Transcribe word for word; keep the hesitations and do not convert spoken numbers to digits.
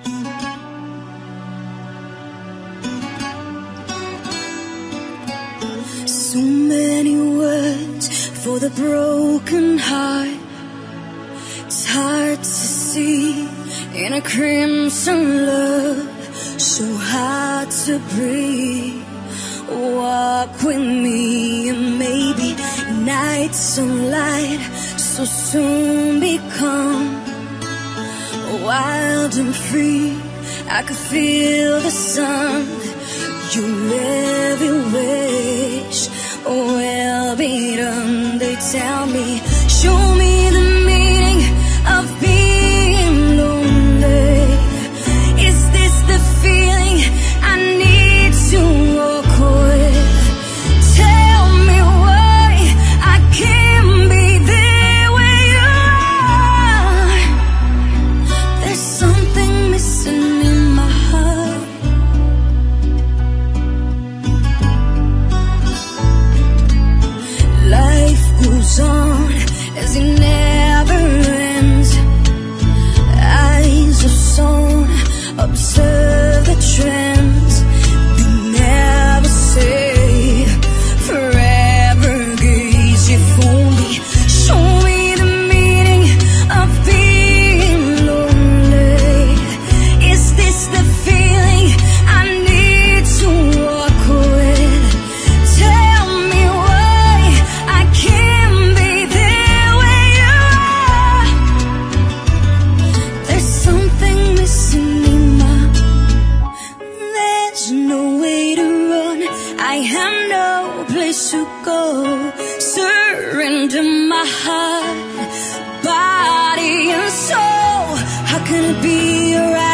So many words for the broken heart. It's hard to see in a crimson love, so hard to breathe. Walk with me and maybe night's sunlight so soon become wild and free. I could feel the sun, your every wish will be done. They tell me, show me the meaning of being lonely. Is this the feeling I need to walk with? Tell me why I can't be there where you are. There's something missing in my heart. Life goes on as it never ends. Eyes of stone observe the trends. They never say forever gaze. If only show me the meaning of being lonely. Is this the feeling I need to walk with? Tell me why I can't be there where you are. There's something missing in my. There's no way to run. I have no place to go. Surrender my heart, body and soul. How can it be right?